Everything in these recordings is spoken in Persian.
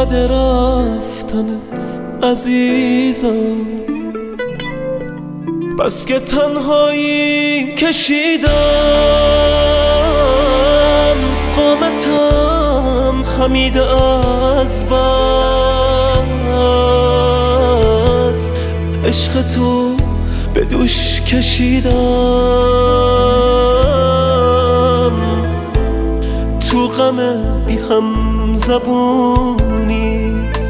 بعد رفتنت عزیزم، بس که تنهایی کشیدم، قامتم خمیده از بس، عشق تو به دوش کشیدم، تو غم بی هم زبونی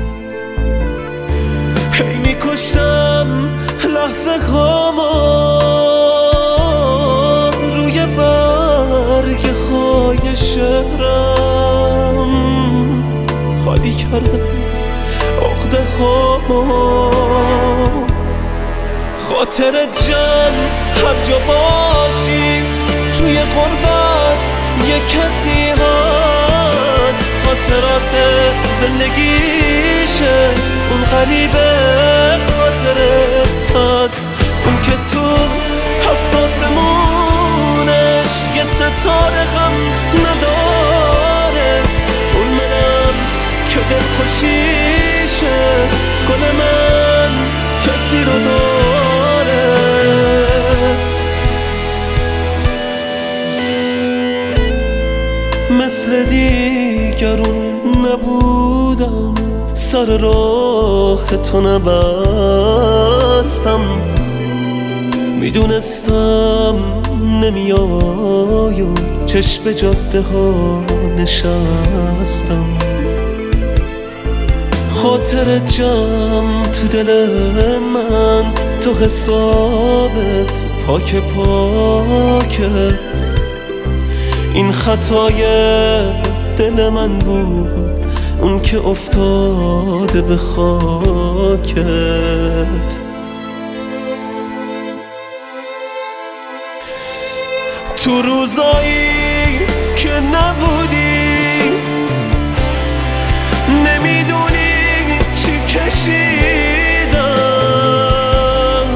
هی میکشتم لحظه هاما، روی برگ های شهرم خالی کردم عقده هاما. خاطر جمع هر جا باشی توی غربت یه کسی هست، خاطراتت زندگیشه، اون غریبه خاطرت هست، اون که تو هفت آسمونش یه ستاره هم نداره، اون منم که دلخوشیشه، گل من کسی رو داره. مثل دیگرون نبودم، سر راه تو نبستم، میدونستم نمیای و چشم جاده ها نشستم. خاطر جمع تو دل من، تو حسابت پاک پاکه، این خطای دل من بود، اون که افتاده به خاکت. تو روزایی که نبودی نمیدونی چی کشیدم،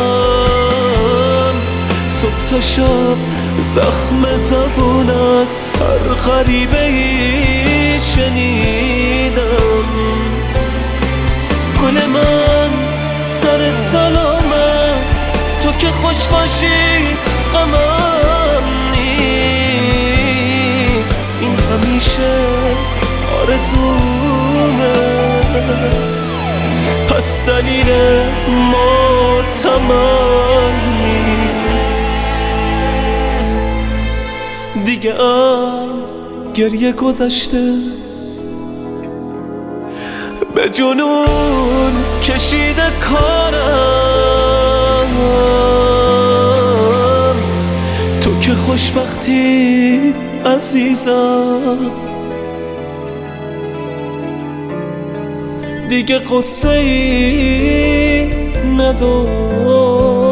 صبح تا شب زخم زبون از هر غریبه ای شنیدم. گل من سرت سلامت، تو که خوش باشی غمم نیست، این همیشه آرزومه، پس دلیل ماتمم نیست. دیگه از گریه گذشته، به جنون کشیده کارم، تو که خوشبختی عزیزم، دیگه قصه ای ندارم.